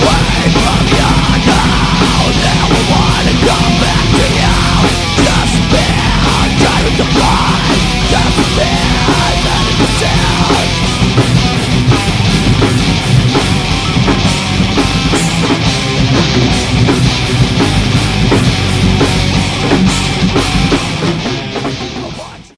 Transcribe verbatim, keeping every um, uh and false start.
Away from you now, never wanna come back to you.